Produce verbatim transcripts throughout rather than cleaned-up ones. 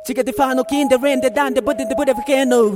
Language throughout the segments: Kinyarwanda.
Chica the fano king the rende dan the body the body volcano.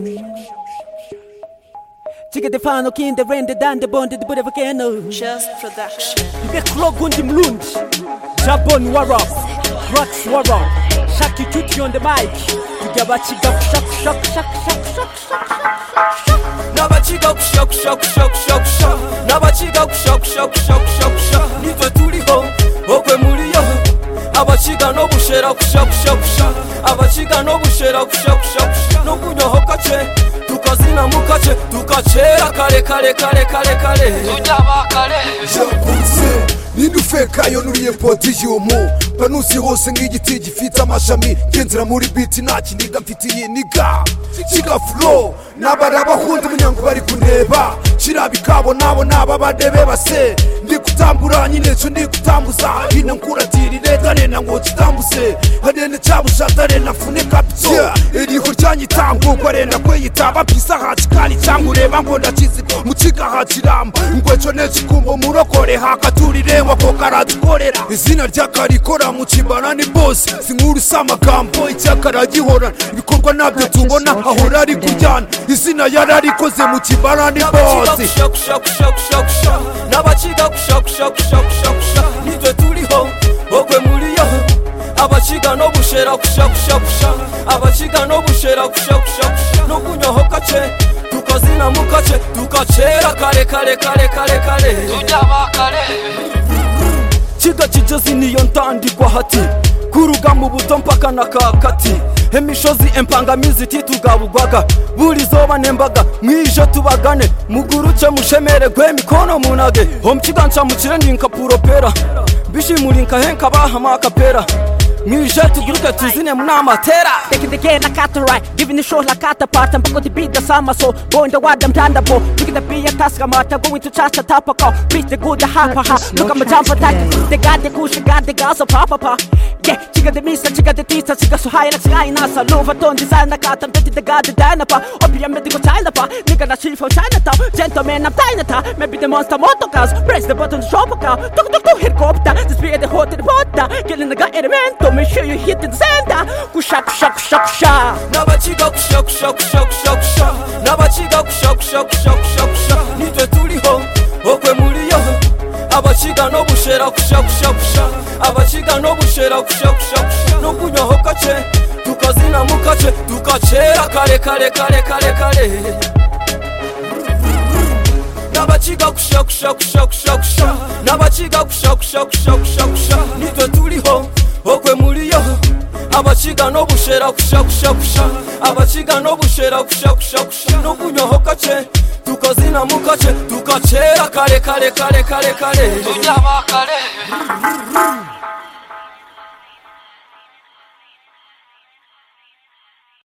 Chica the fano king the rende dan the body the body volcano. Just production. The clock gundi mlundi. Jabon warab. Rocks warab. Shaki tuti on the mic. Tugaba chiga shak shak shak shak shak shak. Naba chiga shak shak shak shak shak. Naba chiga shak shak shak shak shak. Nitwe tuliho okwe muliyo. Abachiga no bushera kushak shak shak. Abachiga no bushera kushak shak shak. No kunyohoka che tukazina mukache tukachera kare kare kare kare kare. Tujaba kare. Jakunze nindufeka yo nuriye podium panusi hose ng'igiti gifite amashami genzera muri beat naki niga mfitiye niga chiga flow nabaraba hundi munyango bari kuneba kirabikabo nabo naba badebe base ndi kutambura nyine cyo ndi kutambuza ina nkuratirire dane na ngo kitambuse hadene cyabushatare nafune kapito iri huryanyi tango kwarenda kweyitaba pisa hachikali cyangwa ureba ngo ndakizi mukiga hachiramba ngweco nechikumbo murokore hakaturire wako karatukorera izina ryakarikora mu kimbana ni boss sinkuru samagambo icyakara gihora ibikorwa nabyo tubona ahora ari kujyana izina yararikoze mu kimbana ni boss nabachiga kushak shak shak shak shak nitwe tuliho okwe muliyo abachiga no bushera kushak shak shak abachiga no bushera kushak shak no kunyohoka che tukazina mukache tukachera kare kare kare kare kare tujaba kare. Chiga chijozi niyo ntandikwa hati kuruga mu buto mpaka na kakati emishozi empangamizi titugabugwaga buri zoba nembaga mwije tubagane muguruce mushemere gwe mikono munage homchigancha mukire ndinka puropera bishimurinka henka bahama kapera mwije tuguruke tuzine munamatera Taking the game like at right, giving the show like at the part. I'm going to beat the summer so going to what I'm trying to do. Look at the be a task I'm going to charge the top of car. Beat the good the half ha. Look at my jump attack. They got the cushion, got the gas of papa pa. Yeah, chica the misa, chica the tita, chica so high like sky nasa. Lova ton design the cat and betty the god the dynapa. Opium medical China pa. Nigga the chief from Chinatown. Gentleman I'm Chinatown. Maybe the monster motor cars. Press the button to shop a car. Tuk tuk tuk helicopter. The speed the hot in the water. Killing the guy element to make sure you hit in the center. Kushak shak shak shak. Nabachiga kushak shak shak shak shak. Nabachiga kushak shak shak shak shak. Nitwe tuliho okwe muliyo. Abachiga no bushera kushak shak shak. Abachiga no bushera kushak shak shak. No kunyohoka che tukazina mukache tukachera kare kare kare kare kare. Nabachiga kushak shak shak shak shak. Nabachiga kushak shak shak shak shak. Nitwe tuliho okwe muliyo. Abachiga no bushera kushak shak shak. Abachiga no bushera kushak shak shak. No kunyohoka che tukazina mukache tukachera kare kare kare kare kare tujaba kare.